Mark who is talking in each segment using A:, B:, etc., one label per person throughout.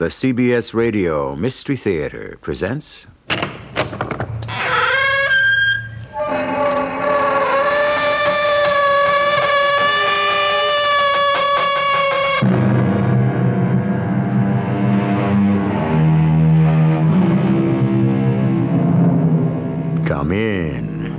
A: The CBS Radio Mystery Theater presents... Come in.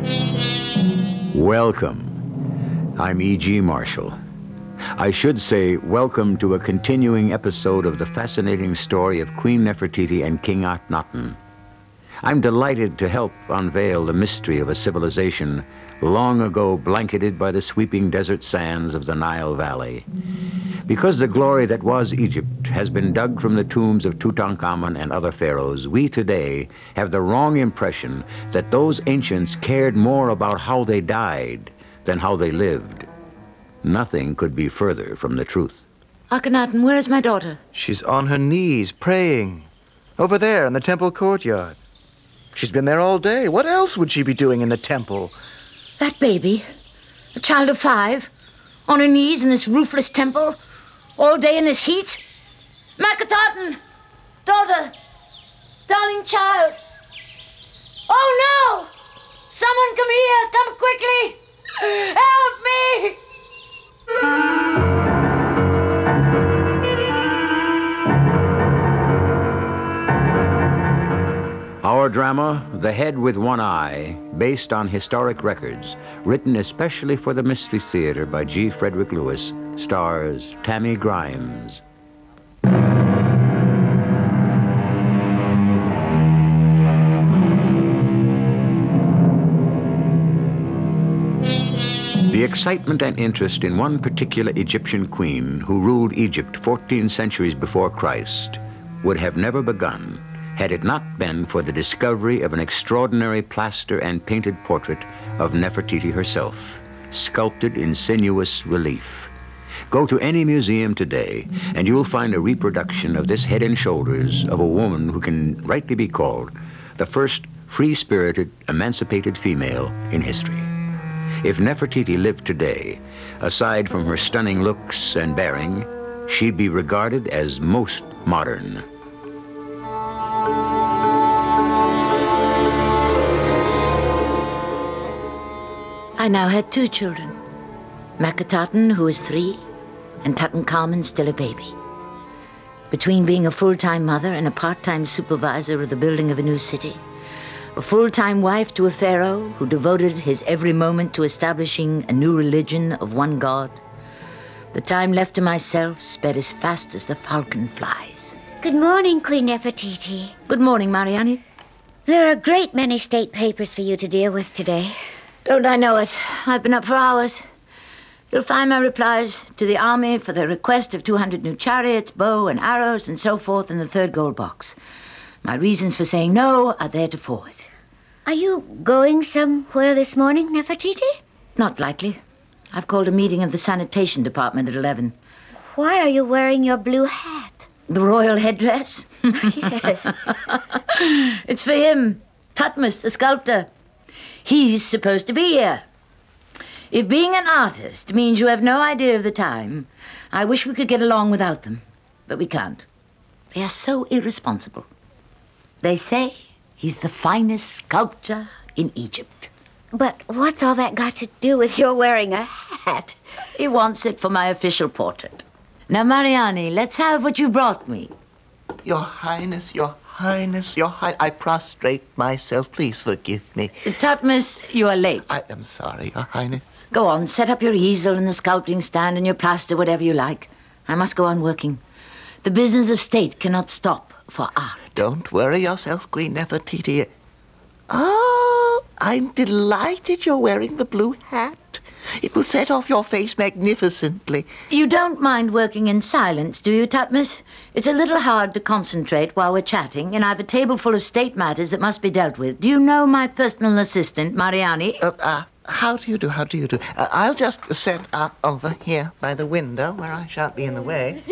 A: Welcome. I'm E.G. Marshall. I should say welcome to a continuing episode of the fascinating story of Queen Nefertiti and King Akhenaten. I'm delighted to help unveil the mystery of a civilization long ago blanketed by the sweeping desert sands of the Nile Valley. Because the glory that was Egypt has been dug from the tombs of Tutankhamun and other pharaohs, we today have the wrong impression that those ancients cared more about how they died than how they lived. Nothing could be further from the truth.
B: Akhenaten, where is my daughter?
C: She's on her knees, praying. Over there in the temple courtyard. She's been there all day. What else would she be doing in the temple?
B: That baby, a child of 5, on her knees in this roofless temple, all day in this heat? Akhenaten! Daughter! Darling child! Oh, no! Someone come here! Come quickly! Help me!
A: Our drama, The Head with One Eye, based on historic records, written especially for the Mystery Theater by G. Frederick Lewis, stars Tammy Grimes. The excitement and interest in one particular Egyptian queen who ruled Egypt 14 centuries before Christ would have never begun had it not been for the discovery of an extraordinary plaster and painted portrait of Nefertiti herself, sculpted in sinuous relief. Go to any museum today, and you'll find a reproduction of this head and shoulders of a woman who can rightly be called the first free-spirited, emancipated female in history. If Nefertiti lived today, aside from her stunning looks and bearing, she'd be regarded as most modern.
B: I now had 2 children. Akhenaten, who is 3, and Tutankhamun, still a baby. Between being a full-time mother and a part-time supervisor of the building of a new city, a full-time wife to a pharaoh who devoted his every moment to establishing a new religion of one God, the time left to myself sped as fast as the falcon flies.
D: Good morning, Queen Nefertiti.
B: Good morning, Mariani.
D: There are a great many state papers for you to deal with today.
B: Don't I know it? I've been up for hours. You'll find my replies to the army for the request of 200 new chariots, bow and arrows, and so forth in the 3rd gold box. My reasons for saying no are there to forward.
D: Are you going somewhere this morning, Nefertiti?
B: Not likely. I've called a meeting of the sanitation department at 11.
D: Why are you wearing your blue hat?
B: The royal headdress?
D: Yes.
B: It's for him, Thutmose, the sculptor. He's supposed to be here. If being an artist means you have no idea of the time, I wish we could get along without them. But we can't. They are so irresponsible. They say he's the finest sculptor in Egypt.
D: But what's all that got to do with your wearing a hat?
B: He wants it for my official portrait. Now, Mariani, let's have what you brought me.
E: Your Highness, Your Highness, Your Highness, I prostrate myself. Please forgive me.
B: Thutmose, you are late.
E: I am sorry, Your Highness.
B: Go on, set up your easel and the sculpting stand and your plaster, whatever you like. I must go on working. The business of state cannot stop for art.
E: Don't worry yourself, Queen Nefertiti. Oh, I'm delighted you're wearing the blue hat. It will set off your face magnificently.
B: You don't mind working in silence, do you, Thutmose? It's a little hard to concentrate while we're chatting, and I've a table full of state matters that must be dealt with. Do you know my personal assistant, Mariani?
E: How do you do? I'll just set up over here by the window where I shan't be in the way.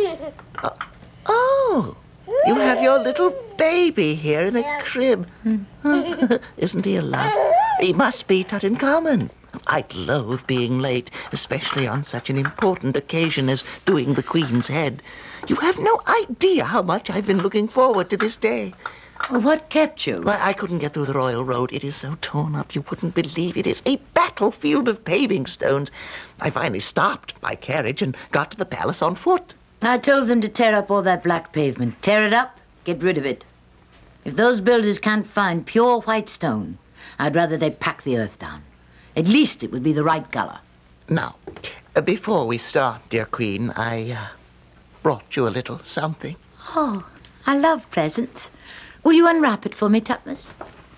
E: Oh, you have your little baby here in a crib. Isn't he a love? He must be Tutankhamun. I'd loathe being late, especially on such an important occasion as doing the Queen's head. You have no idea how much I've been looking forward to this day.
B: What kept you?
E: Well, I couldn't get through the Royal Road. It is so torn up, you wouldn't believe. It is a battlefield of paving stones. I finally stopped my carriage and got to the palace on foot.
B: I told them to tear up all that black pavement. Tear it up, get rid of it. If those builders can't find pure white stone, I'd rather they pack the earth down. At least it would be the right color.
E: Now, before we start, dear Queen, I brought you a little something.
B: Oh, I love presents. Will you unwrap it for me, Tutmos?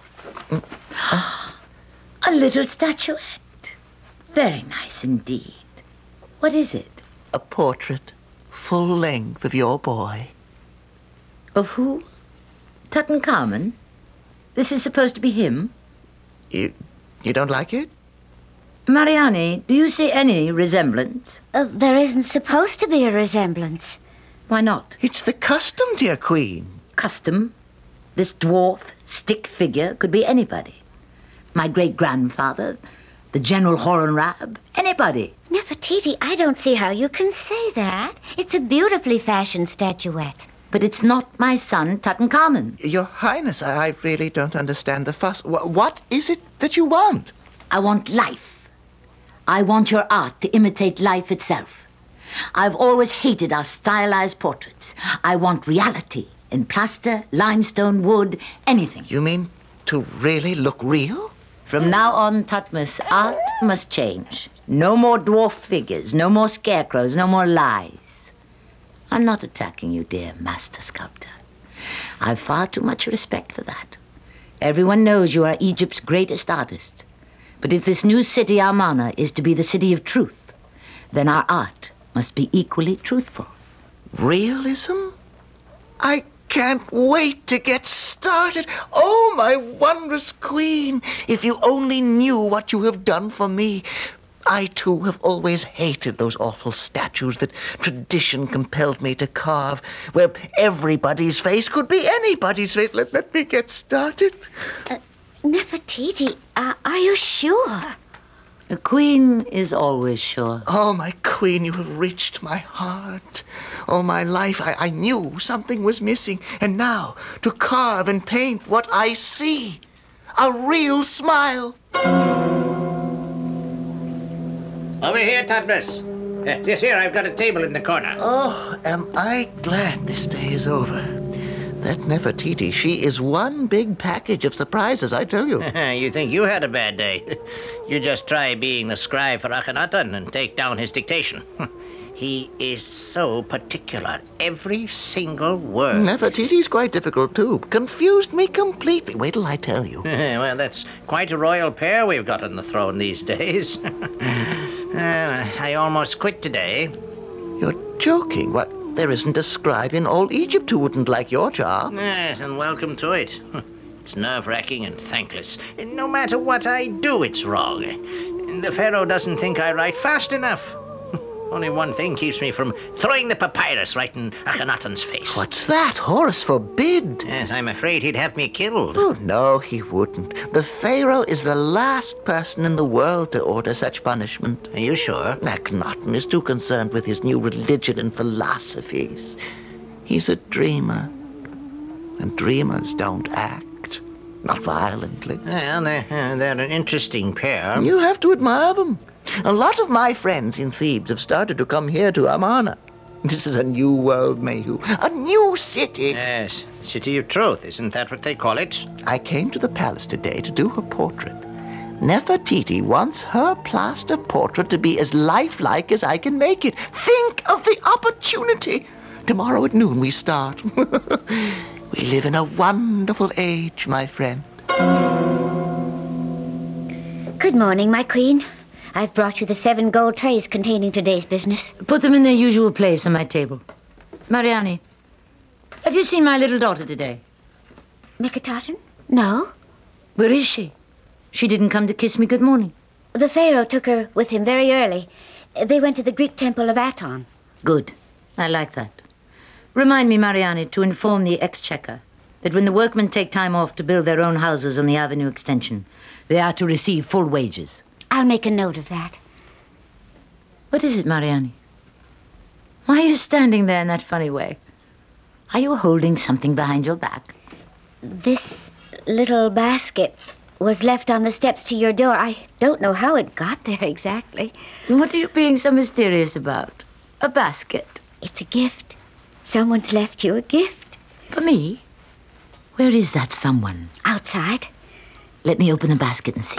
B: A little statuette. Very nice indeed. What is it?
E: A portrait, full length, of your boy.
B: Of who? Tutankhamun? This is supposed to be him?
E: You don't like it?
B: Mariani, do you see any resemblance?
D: There isn't supposed to be a resemblance.
B: Why not?
E: It's the custom, dear Queen.
B: Custom? This dwarf, stick figure could be anybody. My great-grandfather, the General Horemheb, anybody.
D: Nefertiti, I don't see how you can say that. It's a beautifully fashioned statuette.
B: But it's not my son, Tutankhamun.
E: Your Highness, I really don't understand the fuss. What is it that you want?
B: I want life. I want your art to imitate life itself. I've always hated our stylized portraits. I want reality in plaster, limestone, wood, anything.
E: You mean to really look real?
B: From now on, Tutmos, art must change. No more dwarf figures, no more scarecrows, no more lies. I'm not attacking you, dear master sculptor. I've far too much respect for that. Everyone knows you are Egypt's greatest artist. But if this new city, Amarna, is to be the city of truth, then our art must be equally truthful.
E: Realism? I can't wait to get started. Oh, my wondrous Queen, if you only knew what you have done for me. I, too, have always hated those awful statues that tradition compelled me to carve, where everybody's face could be anybody's face. Let me get started.
D: Nefertiti, are you sure?
B: A queen is always sure.
E: Oh, my Queen, you have reached my heart. All my life I knew something was missing, and now to carve and paint what I see. A real smile.
F: Over here, Tutmos. Yes, here, I've got a table in the corner.
E: Oh, am I glad this day is over. That Nefertiti, she is one big package of surprises, I tell you.
F: You think you had a bad day? You just try being the scribe for Akhenaten and take down his dictation. He is so particular. Every single word.
E: Nefertiti's quite difficult, too. Confused me completely. Wait till I tell you.
F: Well, that's quite a royal pair we've got on the throne these days. I almost quit today.
E: You're joking. What? There isn't a scribe in all Egypt who wouldn't like your job.
F: Yes, and welcome to it. It's nerve-wracking and thankless. No matter what I do, it's wrong. The Pharaoh doesn't think I write fast enough. Only one thing keeps me from throwing the papyrus right in Akhenaten's face.
E: What's that? Horus forbid.
F: Yes, I'm afraid he'd have me killed.
E: Oh, no, he wouldn't. The Pharaoh is the last person in the world to order such punishment.
F: Are you sure?
E: Akhenaten is too concerned with his new religion and philosophies. He's a dreamer. And dreamers don't act. Not violently.
F: Well, they're an interesting pair.
E: You have to admire them. A lot of my friends in Thebes have started to come here to Amarna. This is a new world, Mayhew. A new city.
F: Yes, City of Truth. Isn't that what they call it?
E: I came to the palace today to do her portrait. Nefertiti wants her plaster portrait to be as lifelike as I can make it. Think of the opportunity. Tomorrow at noon we start. We live in a wonderful age, my friend.
D: Good morning, my queen. I've brought you the 7 gold trays containing today's business.
B: Put them in their usual place on my table. Mariani, have you seen my little daughter today?
D: Meketaten? No.
B: Where is she? She didn't come to kiss me good morning.
D: The Pharaoh took her with him very early. They went to the Greek temple of Aton.
B: Good. I like that. Remind me, Mariani, to inform the exchequer that when the workmen take time off to build their own houses on the avenue extension, they are to receive full wages.
D: I'll make a note of that.
B: What is it, Mariani? Why are you standing there in that funny way? Are you holding something behind your back?
D: This little basket was left on the steps to your door. I don't know how it got there exactly.
B: What are you being so mysterious about? A basket?
D: It's a gift. Someone's left you a gift.
B: For me? Where is that someone?
D: Outside.
B: Let me open the basket and see.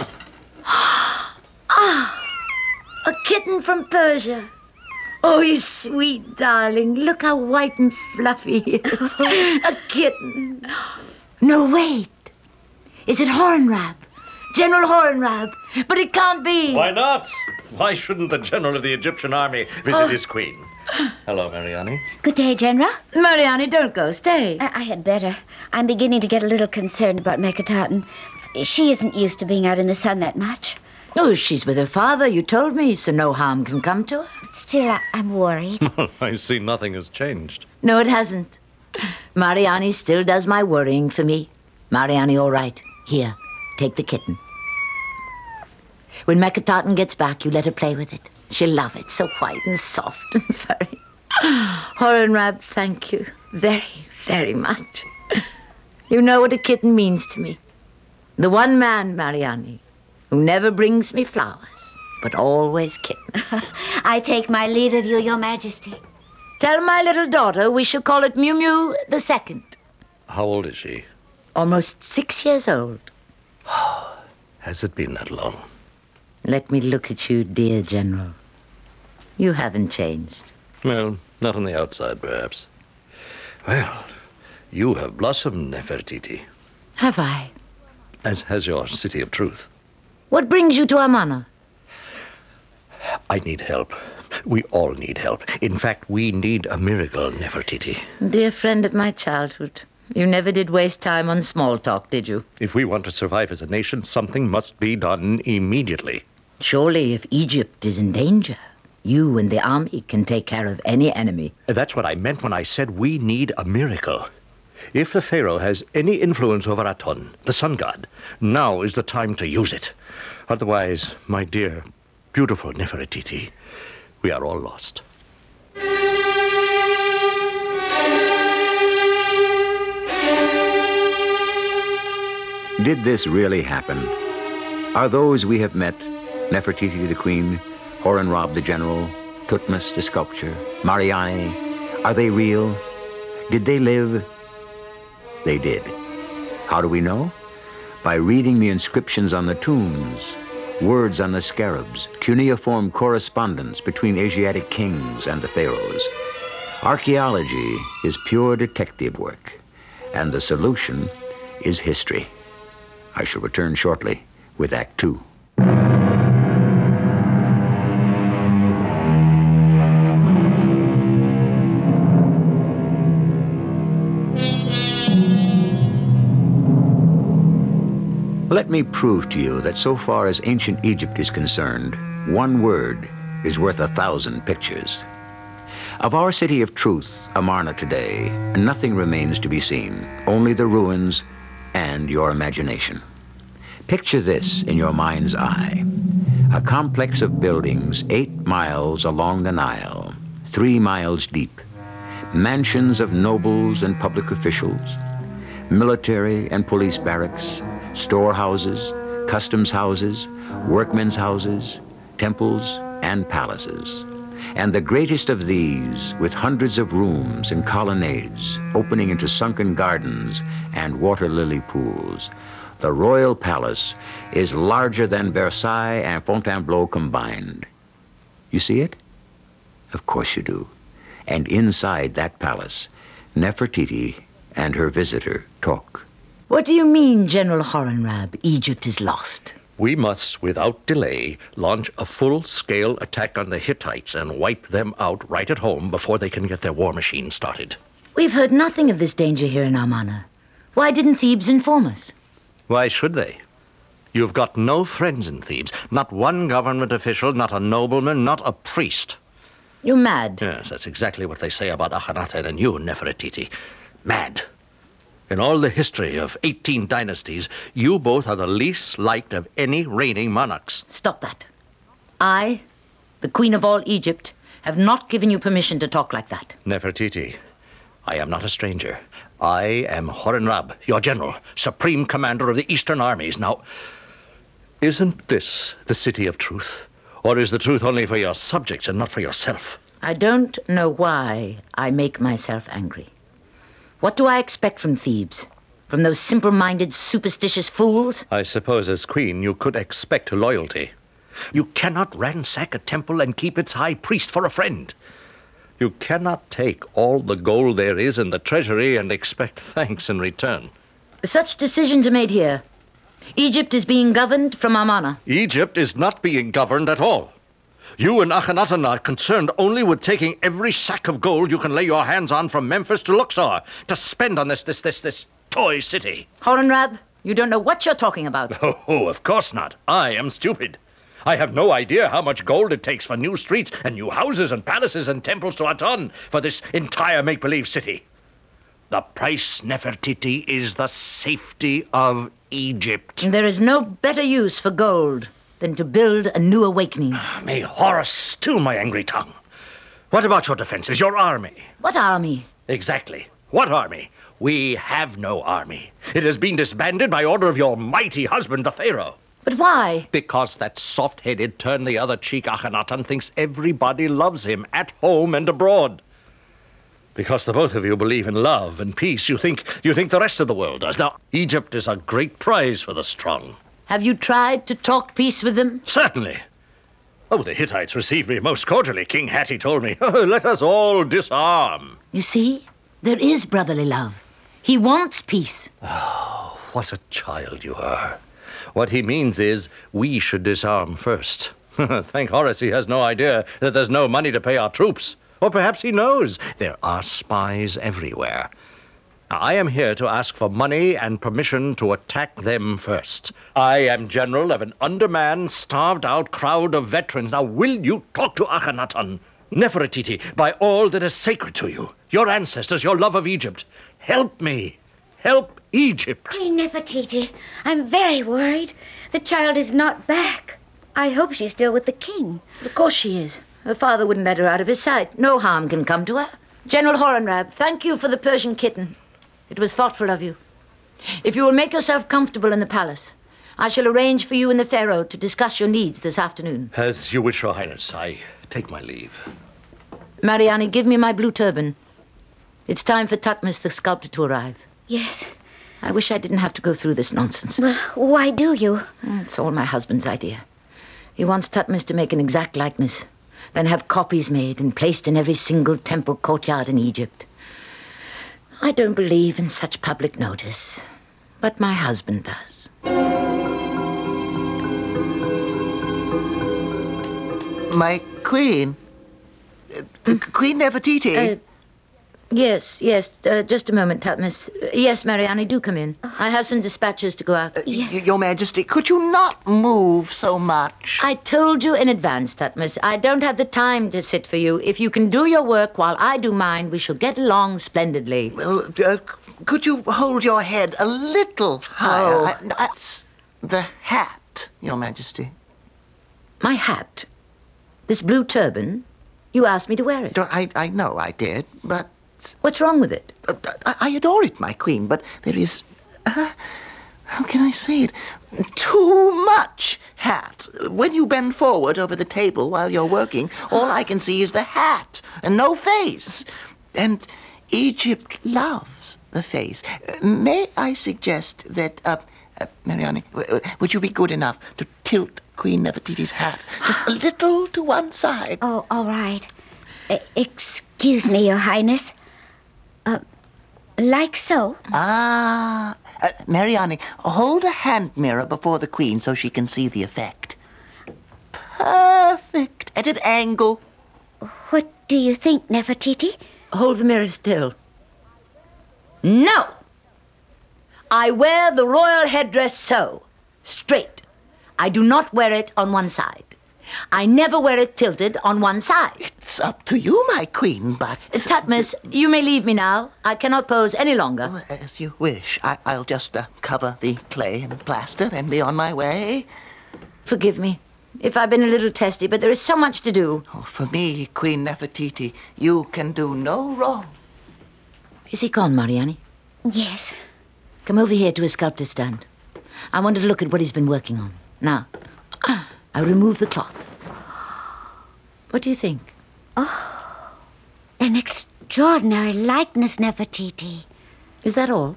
B: A kitten from Persia. Oh, you sweet darling. Look how white and fluffy he is. A kitten. No, wait. Is it Hornrab? General Hornrab. But it can't be.
G: Why not? Why shouldn't the general of the Egyptian army visit his queen? Hello, Mariani.
D: Good day, General.
B: Mariani, don't go. Stay.
D: I had better. I'm beginning to get a little concerned about Meketaten. She isn't used to being out in the sun that much.
B: Oh, she's with her father, you told me, so no harm can come to her.
D: Still, I'm worried.
G: I see nothing has changed.
B: No, it hasn't. Mariani still does my worrying for me. Mariani, all right. Here, take the kitten. When Meketaten gets back, you let her play with it. She'll love it, so white and soft and furry. Hornrab, thank you very, very much. You know what a kitten means to me. The one man, Mariani, who never brings me flowers, but always kittens.
D: I take my leave of you, Your Majesty.
B: Tell my little daughter we shall call it Mew Mew II.
G: How old is she?
B: Almost 6 years old.
G: Has it been that long?
B: Let me look at you, dear General. You haven't changed.
G: Well, not on the outside, perhaps. Well, you have blossomed, Nefertiti,
B: Have I?
G: as has your city of truth.
B: What brings you to Amana?
G: I need help. We all need help. In fact, we need a miracle, Nefertiti.
B: Dear friend of my childhood, you never did waste time on small talk, did you?
G: If we want to survive as a nation, something must be done immediately.
B: Surely, if Egypt is in danger, you and the army can take care of any enemy.
G: That's what I meant when I said we need a miracle. If the Pharaoh has any influence over Aton, the sun god, now is the time to use it. Otherwise, my dear, beautiful Nefertiti, we are all lost.
A: Did this really happen? Are those we have met, Nefertiti the queen, Horemheb the general, Thutmose the sculptor, Mariani, are they real? Did they live? They did. How do we know? By reading the inscriptions on the tombs, words on the scarabs, cuneiform correspondence between Asiatic kings and the pharaohs. Archaeology is pure detective work, and the solution is history. I shall return shortly with Act Two. Let me prove to you that so far as ancient Egypt is concerned, one word is worth 1,000 pictures. Of our city of truth, Amarna, today, nothing remains to be seen, only the ruins and your imagination. Picture this in your mind's eye. A complex of buildings 8 miles along the Nile, 3 miles deep. Mansions of nobles and public officials, military and police barracks, storehouses, customs houses, workmen's houses, temples, and palaces. And the greatest of these, with hundreds of rooms and colonnades opening into sunken gardens and water lily pools, the royal palace is larger than Versailles and Fontainebleau combined. You see it? Of course you do. And inside that palace, Nefertiti and her visitor talk.
B: What do you mean, General Horemheb? Egypt is lost.
G: We must, without delay, launch a full-scale attack on the Hittites and wipe them out right at home before they can get their war machine started.
B: We've heard nothing of this danger here in Amarna. Why didn't Thebes inform us?
G: Why should they? You've got no friends in Thebes. Not one government official, not a nobleman, not a priest.
B: You're mad.
G: Yes, that's exactly what they say about Akhenaten and you, Nefertiti. Mad. In all the history of 18 dynasties, you both are the least liked of any reigning monarchs.
B: Stop that. I, the Queen of all Egypt, have not given you permission to talk like that.
G: Nefertiti, I am not a stranger. I am Horemheb, your general, supreme commander of the Eastern armies. Now, isn't this the city of truth? Or is the truth only for your subjects and not for yourself?
B: I don't know why I make myself angry. What do I expect from Thebes? From those simple-minded, superstitious fools?
G: I suppose as queen you could expect loyalty. You cannot ransack a temple and keep its high priest for a friend. You cannot take all the gold there is in the treasury and expect thanks in return.
B: Such decisions are made here. Egypt is being governed from Amarna.
G: Egypt is not being governed at all. You and Akhenaten are concerned only with taking every sack of gold you can lay your hands on from Memphis to Luxor to spend on this toy city.
B: Horemheb, you don't know what you're talking about.
G: Oh, of course not. I am stupid. I have no idea how much gold it takes for new streets and new houses and palaces and temples to Aton for this entire make-believe city. The price, Nefertiti, is the safety of Egypt.
B: There is no better use for gold than to build a new awakening.
G: May Horus still my angry tongue. What about your defenses, your army?
B: What army?
G: Exactly. What army? We have no army. It has been disbanded by order of your mighty husband, the Pharaoh.
B: But why?
G: Because that soft-headed, turn-the-other-cheek Akhenaten thinks everybody loves him at home and abroad. Because the both of you believe in love and peace, you think the rest of the world does. Now, Egypt is a great prize for the strong.
B: Have you tried to talk peace with them?
G: Certainly. Oh, the Hittites received me most cordially. King Hatti told me, oh, let us all disarm.
B: You see, there is brotherly love. He wants peace.
G: What a child you are. What he means is we should disarm first. Thank Horus he has no idea that there's no money to pay our troops. Or perhaps he knows there are spies everywhere. Now, I am here to ask for money and permission to attack them first. I am general of an undermanned, starved-out crowd of veterans. Now, will you talk to Akhenaten? Nefertiti, by all that is sacred to you, your ancestors, your love of Egypt, help me. Help Egypt.
D: Queen Nefertiti, I'm very worried. The child is not back. I hope she's still with the king.
B: Of course she is. Her father wouldn't let her out of his sight. No harm can come to her. General Horemheb, thank you for the Persian kitten. It was thoughtful of you. If you will make yourself comfortable in the palace, I shall arrange for you and the Pharaoh to discuss your needs this afternoon.
G: As you wish, Your Highness. I take my leave.
B: Mariani, give me my blue turban. It's time for Tutmos the sculptor to arrive.
D: Yes.
B: I wish I didn't have to go through this nonsense.
D: Well, why do you?
B: It's all my husband's idea. He wants Tutmos to make an exact likeness, then have copies made and placed in every single temple courtyard in Egypt. I don't believe in such public notice, but my husband does.
E: My queen? Queen Nefertiti?
B: Yes, just a moment, Tutmos. Yes, Mariani, do come in. I have some dispatches to go out.
E: Your Majesty, could you not move so much?
B: I told you in advance, Tutmos. I don't have the time to sit for you. If you can do your work while I do mine, we shall get along splendidly.
E: Well, could you hold your head a little higher? That's the hat, Your Majesty.
B: My hat? This blue turban? You asked me to wear it.
E: I know I did, but...
B: What's wrong with it?
E: I adore it, my queen, but there is... how can I say it? Too much hat. When you bend forward over the table while you're working, all I can see is the hat and no face. And Egypt loves the face. May I suggest that, Mariani, would you be good enough to tilt Queen Nefertiti's hat just a little to one side?
D: Oh, all right. Excuse me, Your Highness. Like so?
E: Mariani, hold a hand mirror before the queen so she can see the effect. Perfect. At an angle.
D: What do you think, Nefertiti?
B: Hold the mirror still. No! I wear the royal headdress so, straight. I do not wear it on one side. I never wear it tilted on one side.
E: It's up to you, my queen, but...
B: Tutmos, you may leave me now. I cannot pose any longer.
E: Oh, as you wish. I'll just cover the clay and plaster, then be on my way.
B: Forgive me if I've been a little testy, but there is so much to do.
E: Oh, for me, Queen Nefertiti, you can do no wrong.
B: Is he gone, Mariani?
D: Yes.
B: Come over here to his sculptor's stand. I want to look at what he's been working on. Now, I'll remove the cloth. What do you think?
D: An extraordinary likeness, Nefertiti.
B: Is that all?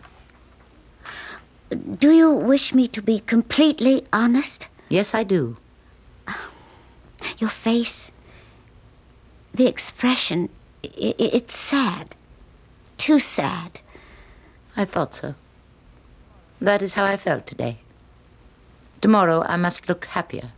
D: Do you wish me to be completely honest?
B: Yes, I do.
D: Your face, the expression, it's sad. Too sad.
B: I thought so. That is how I felt today. Tomorrow I must look happier.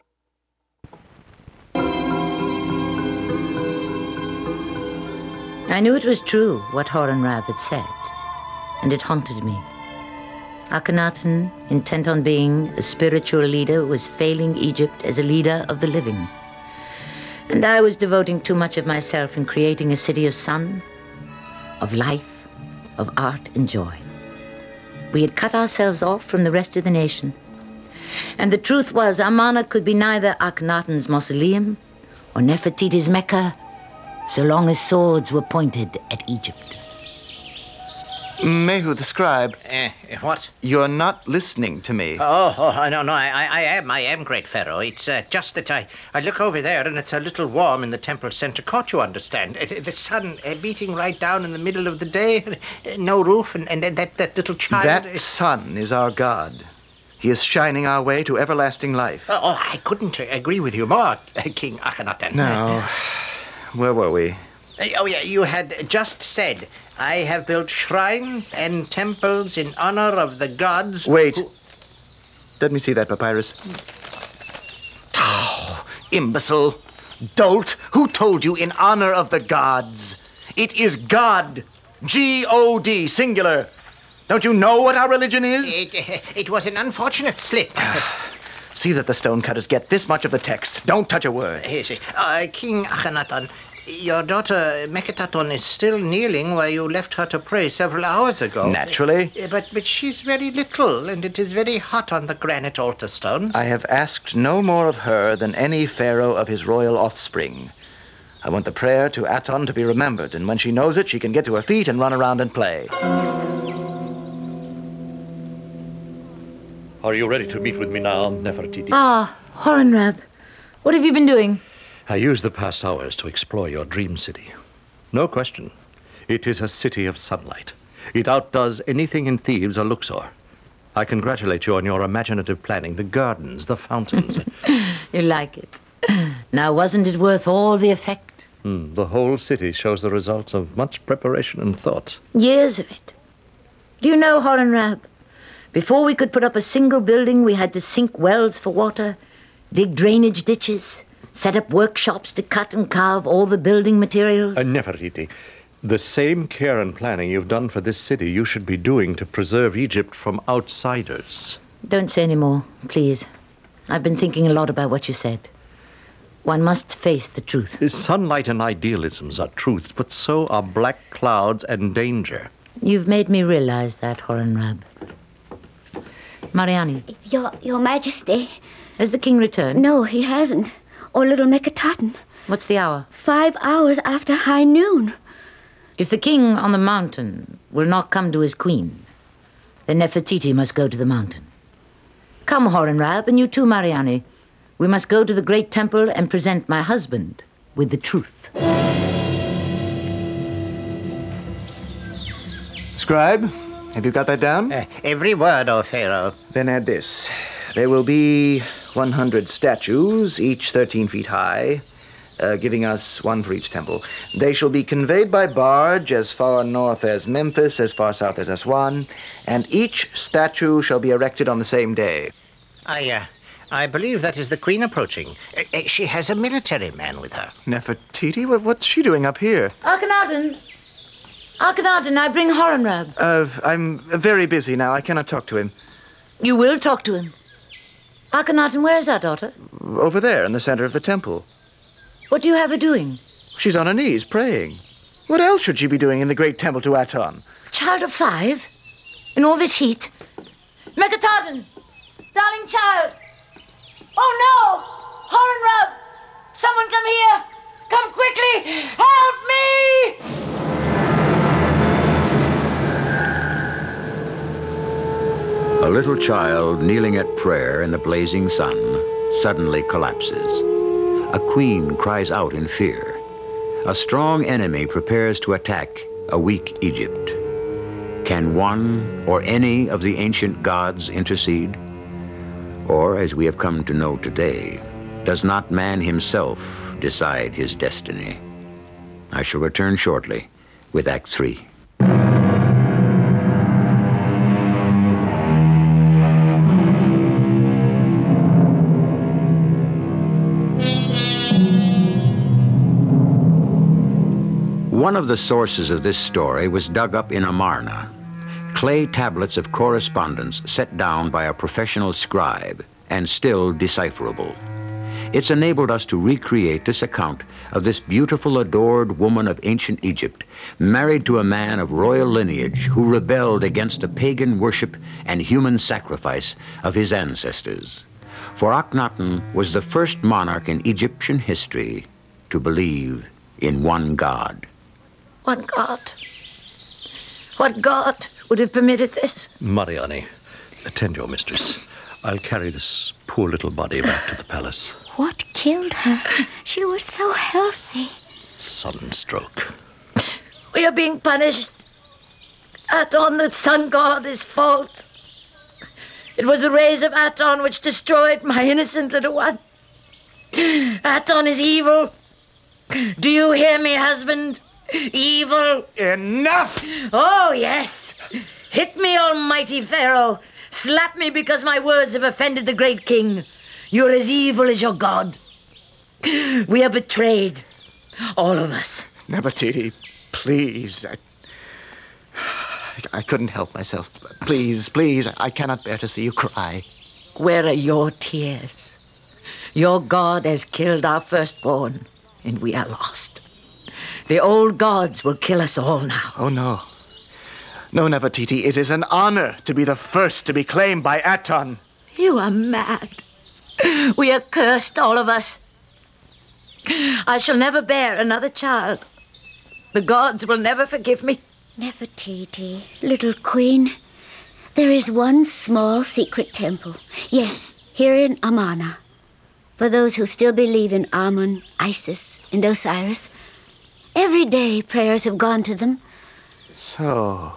B: I knew it was true what Horemheb had said, and it haunted me. Akhenaten, intent on being a spiritual leader, was failing Egypt as a leader of the living. And I was devoting too much of myself in creating a city of sun, of life, of art and joy. We had cut ourselves off from the rest of the nation. And the truth was, Amarna could be neither Akhenaten's mausoleum or Nefertiti's Mecca, so long as swords were pointed at Egypt.
C: Mehu the scribe,
F: What?
C: you're not listening to me.
F: No, I am, great Pharaoh. It's just that I look over there and it's a little warm in the temple center court, you understand. The sun beating right down in the middle of the day, no roof, and that little child...
C: That sun is our God. He is shining our way to everlasting life.
F: I couldn't agree with you more, King Akhenaten.
C: Now, where were we?
F: You had just said, I have built shrines and temples in honor of the gods...
C: Wait. Let me see that papyrus.
E: Oh, imbecile. Dolt. Who told you in honor of the gods?
C: It is God. G-O-D, singular. Don't you know what our religion is?
F: It was an unfortunate slip.
C: See that the stonecutters get this much of the text. Don't touch a word.
F: King Akhenaten, your daughter Meketaton is still kneeling where you left her to pray several hours ago.
C: Naturally.
F: But she's very little, and it is very hot on the granite altar stones.
C: I have asked no more of her than any pharaoh of his royal offspring. I want the prayer to Aton to be remembered, and when she knows it, she can get to her feet and run around and play.
G: Are you ready to meet with me now, Nefertiti?
B: Horemheb, what have you been doing?
G: I used the past hours to explore your dream city. No question. It is a city of sunlight. It outdoes anything in Thebes or Luxor. I congratulate you on your imaginative planning, the gardens, the fountains.
B: You like it. Now, wasn't it worth all the effect?
G: The whole city shows the results of much preparation and thought.
B: Years of it. Do you know, Horemheb, before we could put up a single building, we had to sink wells for water, dig drainage ditches, set up workshops to cut and carve all the building materials.
G: Nefertiti, the same care and planning you've done for this city, you should be doing to preserve Egypt from outsiders.
B: Don't say any more, please. I've been thinking a lot about what you said. One must face the truth.
G: Sunlight and idealisms are truths, but so are black clouds and danger.
B: You've made me realize that, Horemheb. Mariani,
D: Your Majesty.
B: has the king returned?
D: No, he hasn't. Or little Meketaten.
B: What's the hour?
D: 5 hours after high noon.
B: If the king on the mountain will not come to his queen, then Nefertiti must go to the mountain. Come, Horemheb, and you too, Mariani. We must go to the great temple and present my husband with the truth.
C: Scribe, have you got that down?
F: Every word, O Pharaoh.
C: Then add this. There will be 100 statues, each 13 feet high, giving us one for each temple. They shall be conveyed by barge as far north as Memphis, as far south as Aswan, and each statue shall be erected on the same day.
F: I believe that is the queen approaching. She has a military man with her.
C: Nefertiti? What's she doing up here?
B: Akhenaten! Akhenaten, I bring Horemheb.
C: I'm very busy now. I cannot talk to him.
B: You will talk to him. Akhenaten, where is our daughter?
C: Over there in the center of the temple.
B: What do you have her doing?
C: She's on her knees praying. What else should she be doing in the great temple to Aton?
B: A child of 5? In all this heat? Meketaten! Darling child! Oh no! Hornrub! Someone come here! Come quickly! Help me!
A: A little child kneeling at prayer in the blazing sun suddenly collapses. A queen cries out in fear. A strong enemy prepares to attack a weak Egypt. Can one or any of the ancient gods intercede? Or, as we have come to know today, does not man himself decide his destiny? I shall return shortly with Act 3. One of the sources of this story was dug up in Amarna, clay tablets of correspondence set down by a professional scribe and still decipherable. It's enabled us to recreate this account of this beautiful, adored woman of ancient Egypt, married to a man of royal lineage who rebelled against the pagan worship and human sacrifice of his ancestors. For Akhenaten was the first monarch in Egyptian history to believe in one God.
B: One God. What God would have permitted this?
G: Mariani, attend your mistress. I'll carry this poor little body back to the palace.
D: What killed her? She was so healthy.
G: Sunstroke.
B: We are being punished. Aton, the sun god, is fault. It was the rays of Aton which destroyed my innocent little one. Aton is evil. Do you hear me, husband? Evil.
C: Enough!
B: Oh, yes. Hit me, almighty Pharaoh. Slap me because my words have offended the great king. You're as evil as your God. We are betrayed. All of us.
C: Nefertiti, please. I couldn't help myself. Please, please, I cannot bear to see you cry.
B: Where are your tears? Your God has killed our firstborn, and we are lost. The old gods will kill us all now.
C: Oh, no. No, Nefertiti, it is an honor to be the first to be claimed by Aton.
B: You are mad. We are cursed, all of us. I shall never bear another child. The gods will never forgive me.
D: Nefertiti, little queen, there is one small secret temple. Yes, here in Amarna. For those who still believe in Amun, Isis, and Osiris. Every day prayers have gone to them.
C: So,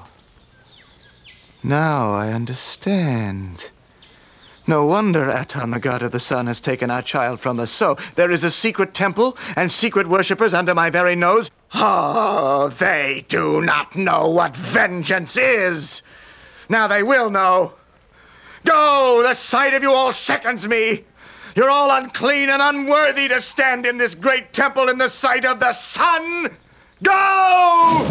C: now I understand. No wonder Aton, the god of the sun, has taken our child from us. So, there is a secret temple and secret worshippers under my very nose? Oh, they do not know what vengeance is. Now they will know. Go! The sight of you all sickens me. You're all unclean and unworthy to stand in this great temple in the sight of the sun. Go!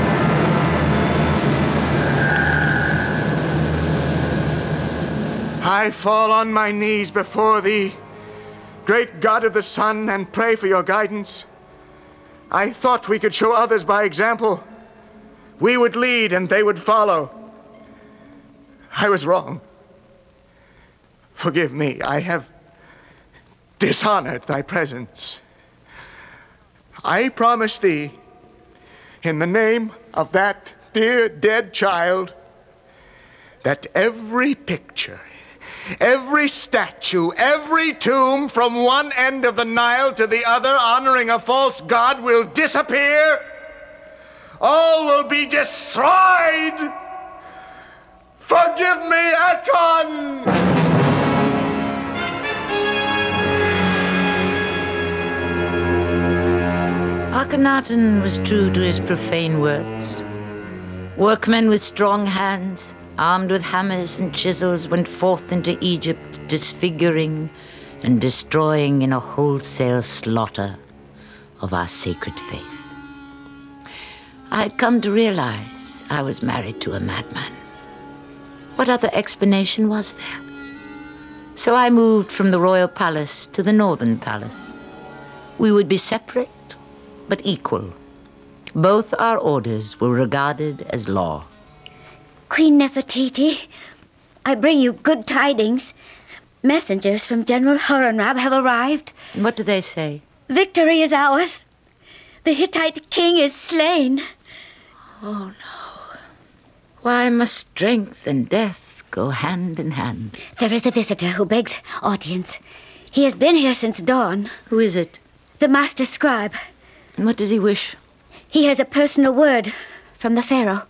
C: I fall on my knees before thee, great God of the sun, and pray for your guidance. I thought we could show others by example. We would lead and they would follow. I was wrong. Forgive me, I have dishonored thy presence. I promise thee, in the name of that dear dead child, that every picture, every statue, every tomb from one end of the Nile to the other honoring a false god will disappear. All will be destroyed. Forgive me, Aton!
B: Akhenaten was true to his profane words. Workmen with strong hands, armed with hammers and chisels, went forth into Egypt, disfiguring and destroying in a wholesale slaughter of our sacred faith. I had come to realize I was married to a madman. What other explanation was there? So I moved from the royal palace to the northern palace. We would be separate, but equal. Both our orders were regarded as law.
D: Queen Nefertiti, I bring you good tidings. Messengers from General Horemheb have arrived.
B: What do they say?
D: Victory is ours. The Hittite king is slain.
B: Oh, no. Why must strength and death go hand in hand?
D: There is a visitor who begs audience. He has been here since dawn.
B: Who is it?
D: The master scribe.
B: And what does he wish?
D: He has a personal word from the Pharaoh.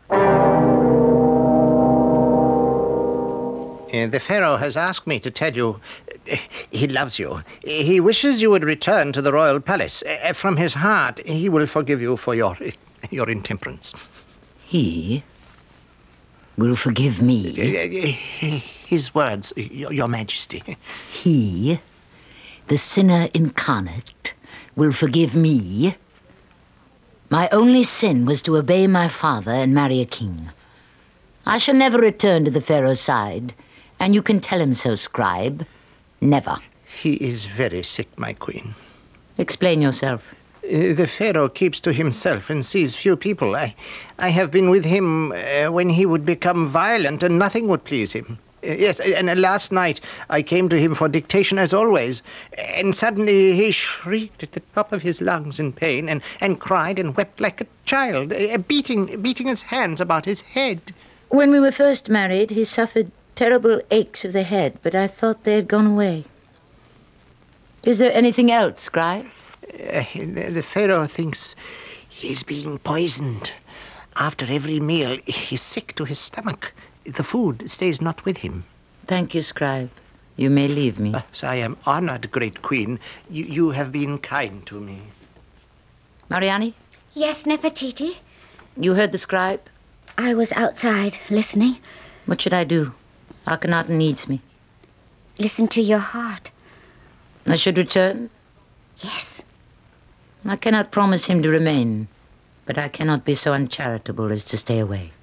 F: The Pharaoh has asked me to tell you he loves you. He wishes you would return to the royal palace. From his heart, he will forgive you for your intemperance.
B: He will forgive me.
F: His words, your majesty.
B: He, the sinner incarnate, will forgive me. My only sin was to obey my father and marry a king. I shall never return to the Pharaoh's side, and you can tell him so, scribe. Never.
F: He is very sick, my queen.
B: Explain yourself.
F: The Pharaoh keeps to himself and sees few people. I have been with him when he would become violent and nothing would please him. Yes, and last night I came to him for dictation as always, and suddenly he shrieked at the top of his lungs in pain and cried and wept like a child, beating his hands about his head.
B: When we were first married, he suffered terrible aches of the head, but I thought they had gone away. Is there anything else, scribe?
F: The Pharaoh thinks he's being poisoned. After every meal, he's sick to his stomach. The food stays not with him.
B: Thank you, scribe. You may leave me.
F: So I am honored, great queen. You have been kind to me.
B: Mariani,
D: Yes, Nefertiti?
B: you heard the scribe?
D: I was outside, listening.
B: What should I do? Akhenaten needs me.
D: Listen to your heart.
B: I should return?
D: Yes.
B: I cannot promise him to remain, but I cannot be so uncharitable as to stay away.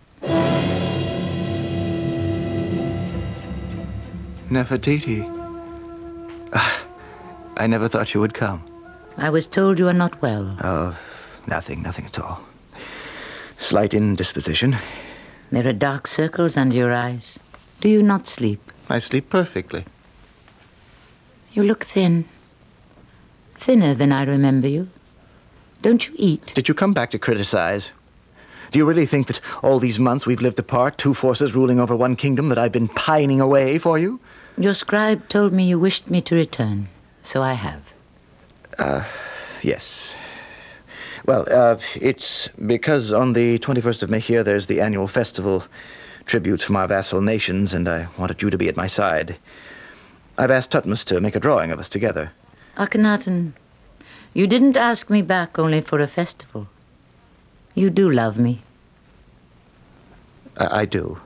C: Nefertiti. I never thought you would come.
B: I was told you are not well.
C: Oh, nothing at all. Slight indisposition.
B: There are dark circles under your eyes. Do you not sleep?
C: I sleep perfectly.
B: You look thin. Thinner than I remember you. Don't you eat?
C: Did you come back to criticize? Do you really think that all these months we've lived apart, two forces ruling over one kingdom, that I've been pining away for you?
B: Your scribe told me you wished me to return, so I have.
C: Yes. Well, it's because on the 21st of Mehir there's the annual festival, tributes from our vassal nations, and I wanted you to be at my side. I've asked Tutmos to make a drawing of us together.
B: Akhenaten, you didn't ask me back only for a festival. You do love me.
C: I do.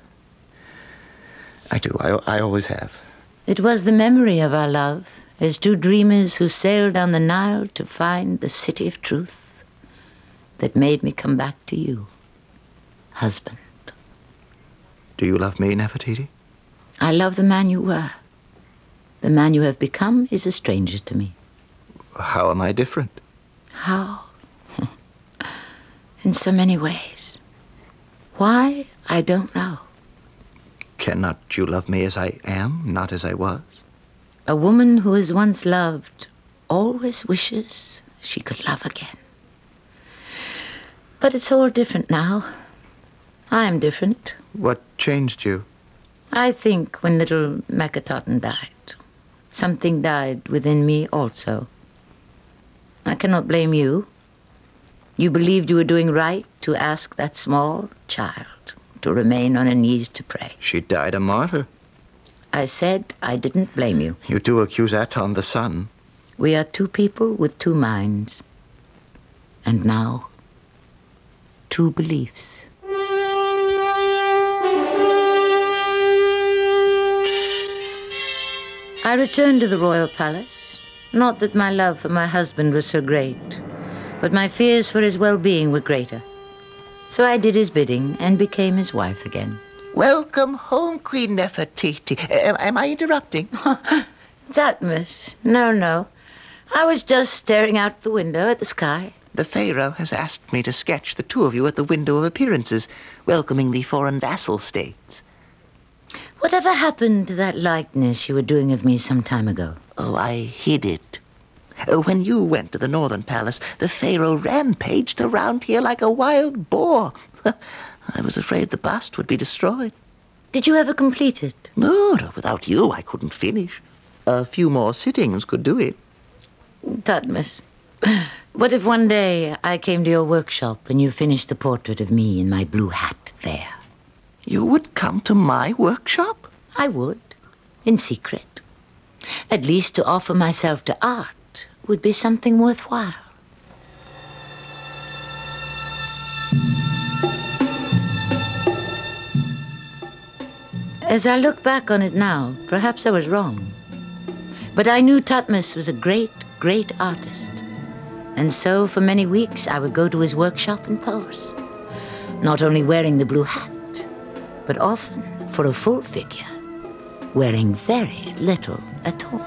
C: I always have.
B: It was the memory of our love, as two dreamers who sailed down the Nile to find the city of truth, that made me come back to you, husband.
C: Do you love me, Nefertiti?
B: I love the man you were. The man you have become is a stranger to me.
C: How am I different?
B: How? In so many ways. Why, I don't know.
C: Cannot you love me as I am, not as I was?
B: A woman who has once loved always wishes she could love again. But it's all different now. I'm different.
C: What changed you?
B: I think when little Makataten died, something died within me also. I cannot blame you. You believed you were doing right to ask that small child to remain on her knees to pray.
C: She died a martyr.
B: I said I didn't blame you.
C: You do accuse Aton, the son.
B: We are two people with two minds. And now, two beliefs. I returned to the royal palace. Not that my love for my husband was so great, but my fears for his well-being were greater. So I did his bidding and became his wife again.
E: Welcome home, Queen Nefertiti. Am I interrupting?
B: Thutmose, no. I was just staring out the window at the sky.
E: The Pharaoh has asked me to sketch the two of you at the window of appearances, welcoming the foreign vassal states.
B: Whatever happened to that likeness you were doing of me some time ago?
E: Oh, I hid it. When you went to the Northern Palace, the Pharaoh rampaged around here like a wild boar. I was afraid the bust would be destroyed.
B: Did you ever complete it?
E: No, without you I couldn't finish. A few more sittings could do it.
B: Thutmose, what if one day I came to your workshop and you finished the portrait of me in my blue hat there?
E: You would come to my workshop?
B: I would, in secret. At least to offer myself to art would be something worthwhile. As I look back on it now, perhaps I was wrong. But I knew Thutmose was a great, great artist. And so for many weeks I would go to his workshop and pose. Not only wearing the blue hat, but often for a full figure, wearing very little at all.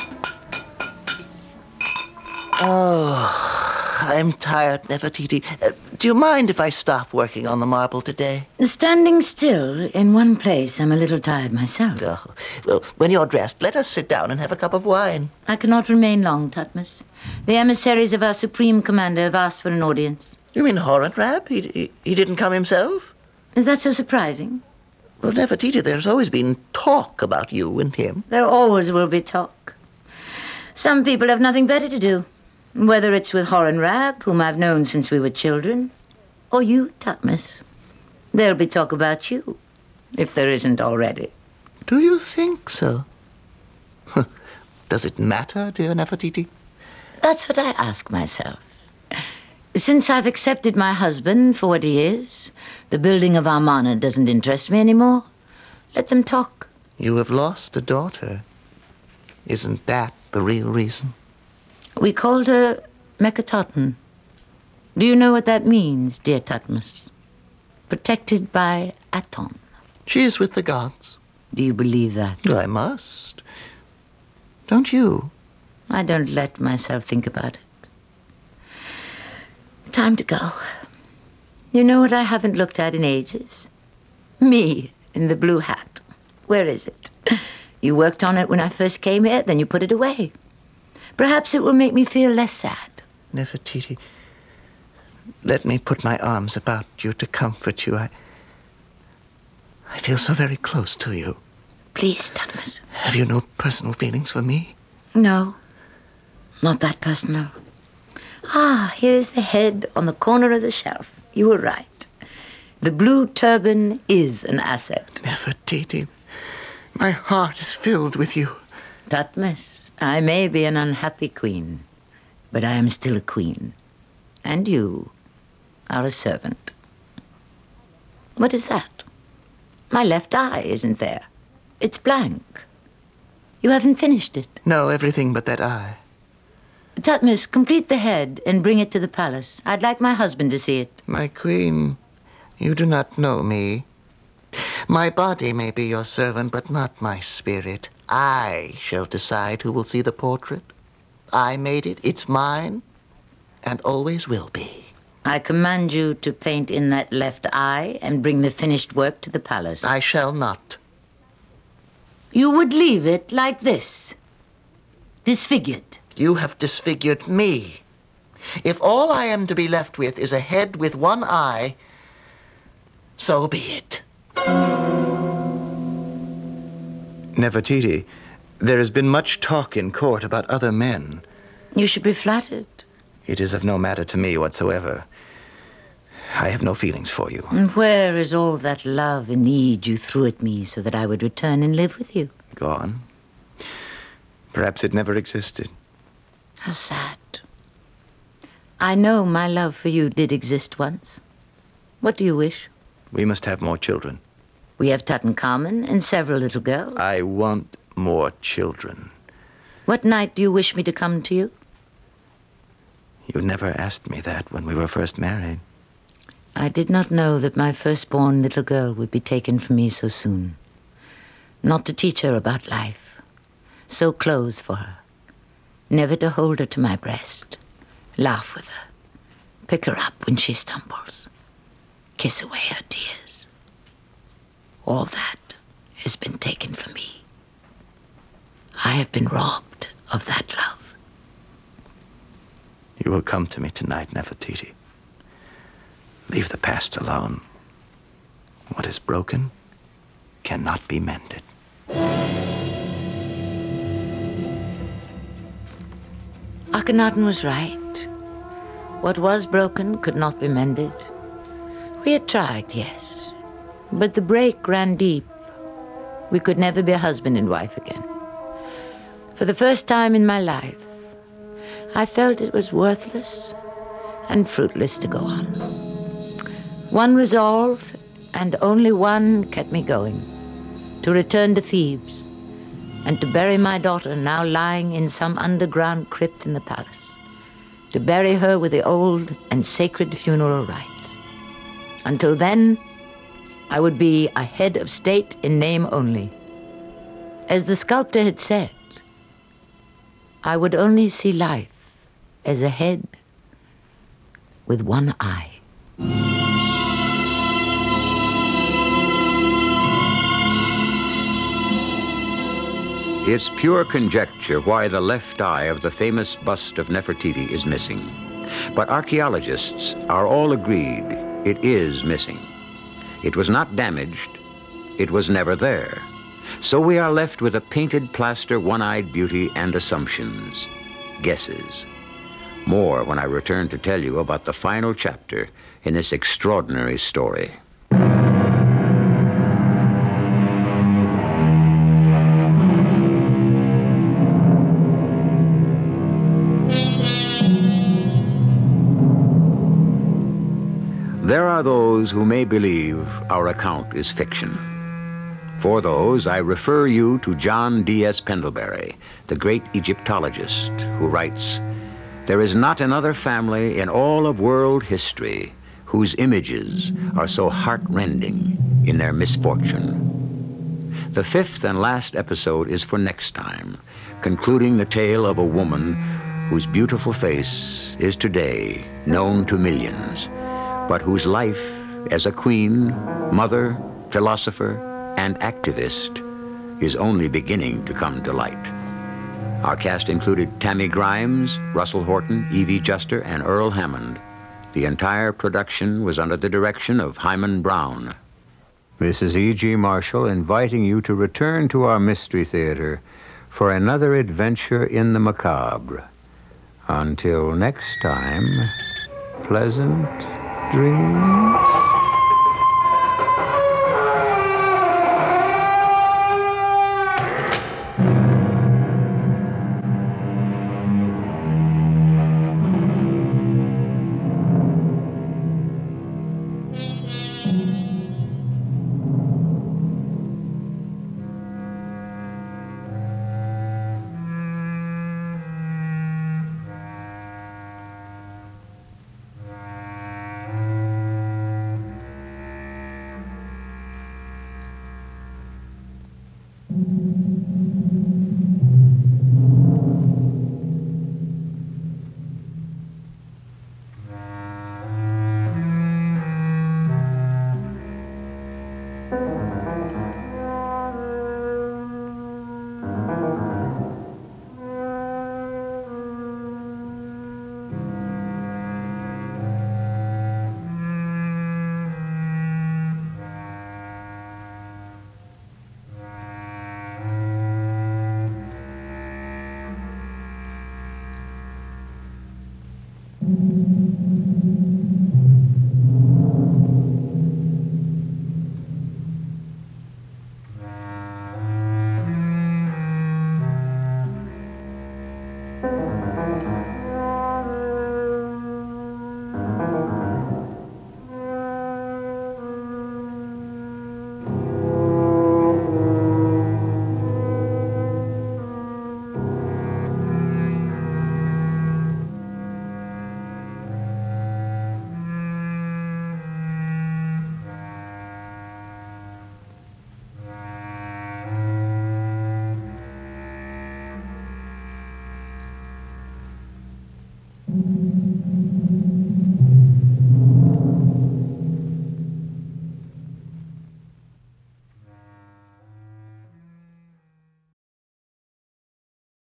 E: Oh, I'm tired, Nefertiti. Do you mind if I stop working on the marble today?
B: Standing still in one place, I'm a little tired myself.
E: Oh, well, when you're dressed, let us sit down and have a cup of wine.
B: I cannot remain long, Thutmose. The emissaries of our supreme commander have asked for an audience.
E: You mean Horemheb? He didn't come himself?
B: Is that so surprising?
E: Well, Nefertiti, there's always been talk about you and him.
B: There always will be talk. Some people have nothing better to do. Whether it's with Horemheb, whom I've known since we were children, or you, Thutmose. There'll be talk about you, if there isn't already.
E: Do you think so? Does it matter, dear Nefertiti?
B: That's what I ask myself. Since I've accepted my husband for what he is, the building of Amarna doesn't interest me anymore. Let them talk.
E: You have lost a daughter. Isn't that the real reason?
B: We called her Meketaten. Do you know what that means, dear Thutmose? Protected by Aton.
E: She is with the gods.
B: Do you believe that?
E: I must. Don't you?
B: I don't let myself think about it. Time to go. You know what I haven't looked at in ages? Me in the blue hat. Where is it? You worked on it when I first came here, then you put it away. Perhaps it will make me feel less sad.
E: Nefertiti, let me put my arms about you to comfort you. I feel so very close to you.
B: Please, Thutmose.
E: Have you no personal feelings for me?
B: No, not that personal. Ah, here's the head on the corner of the shelf. You were right. The blue turban is an asset.
E: Nefertiti, my heart is filled with you.
B: Thutmose, I may be an unhappy queen, but I am still a queen. And you are a servant. What is that? My left eye isn't there. It's blank. You haven't finished it.
E: No, everything but that eye.
B: Thutmose, complete the head and bring it to the palace. I'd like my husband to see it.
E: My queen, you do not know me. My body may be your servant, but not my spirit. I shall decide who will see the portrait. I made it. It's mine, and always will be.
B: I command you to paint in that left eye and bring the finished work to the palace.
E: I shall not.
B: You would leave it like this, disfigured.
E: You have disfigured me. If all I am to be left with is a head with one eye, so be it.
C: Nefertiti, there has been much talk in court about other men.
B: You should be flattered.
C: It is of no matter to me whatsoever. I have no feelings for you.
B: And where is all that love and need you threw at me so that I would return and live with you?
C: Gone. Perhaps it never existed.
B: How sad. I know my love for you did exist once. What do you wish?
C: We must have more children.
B: We have Tutankhamun and several little girls.
C: I want more children.
B: What night do you wish me to come to you?
C: You never asked me that when we were first married.
B: I did not know that my firstborn little girl would be taken from me so soon. Not to teach her about life, so close for her, never to hold her to my breast, laugh with her, pick her up when she stumbles, kiss away her tears. All that has been taken from me. I have been robbed of that love.
C: You will come to me tonight, Nefertiti. Leave the past alone. What is broken cannot be mended.
B: Akhenaten was right. What was broken could not be mended. We had tried, yes, but the break ran deep. We could never be husband and wife again. For the first time in my life, I felt it was worthless and fruitless to go on. One resolve, and only one, kept me going: to return to Thebes and to bury my daughter, now lying in some underground crypt in the palace, to bury her with the old and sacred funeral rites. Until then, I would be a head of state in name only. As the sculptor had said, I would only see life as a head with one eye.
A: It's pure conjecture why the left eye of the famous bust of Nefertiti is missing. But archaeologists are all agreed it is missing. It was not damaged. It was never there. So we are left with a painted plaster, one-eyed beauty and assumptions, guesses. More when I return to tell you about the final chapter in this extraordinary story. There are those who may believe our account is fiction. For those, I refer you to John D.S. Pendlebury, the great Egyptologist, who writes, "There is not another family in all of world history whose images are so heart-rending in their misfortune." The fifth and last episode is for next time, concluding the tale of a woman whose beautiful face is today known to millions, but whose life as a queen, mother, philosopher, and activist is only beginning to come to light. Our cast included Tammy Grimes, Russell Horton, Evie Juster, and Earl Hammond. The entire production was under the direction of Hyman Brown. This is E.G. Marshall inviting you to return to our Mystery Theater for another adventure in the macabre. Until next time, pleasant dreams.